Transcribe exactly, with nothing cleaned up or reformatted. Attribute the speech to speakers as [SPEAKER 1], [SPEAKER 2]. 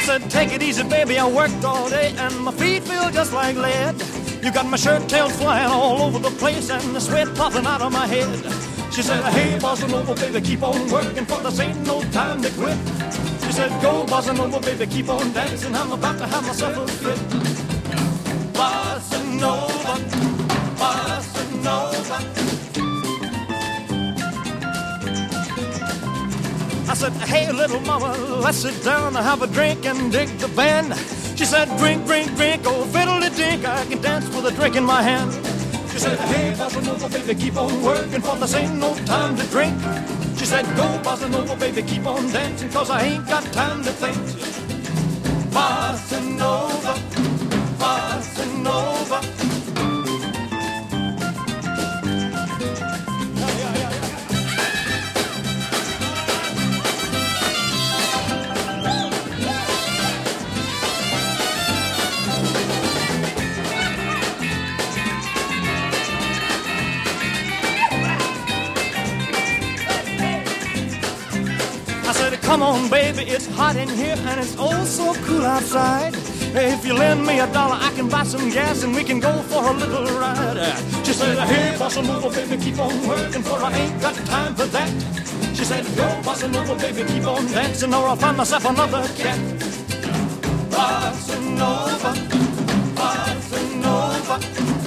[SPEAKER 1] said, take it easy, baby, I worked all day and my feet feel just like lead. You got my shirt tails flying all over the place and the sweat popping out of my head. She said, hey, bossa nova, baby, keep on working, for this ain't no time to quit. She said, go, bossa nova, baby, keep on dancing, I'm about to have myself a fit. Bossa nova, bossa nova. I said, hey, little mama, let's sit down and have a drink and dig the band. She said, drink, drink, drink, oh, fiddle-de-dink, I can dance with a drink in my hand. She said, hey, bossa nova, baby, keep on working, for this ain't no time to drink. She said, go, bossa nova, baby, keep on dancing, cause I ain't got time to think. Bossa nova, bossa nova. Come on, baby, it's hot in here and it's oh so cool outside. If you lend me a dollar, I can buy some gas and we can go for a little ride. She said, hey, bossa nova, baby, keep on working, for I ain't got time for that. She said, go, bossa nova, baby, keep on dancing, or I'll find myself another cat. Bossa nova, bossa nova.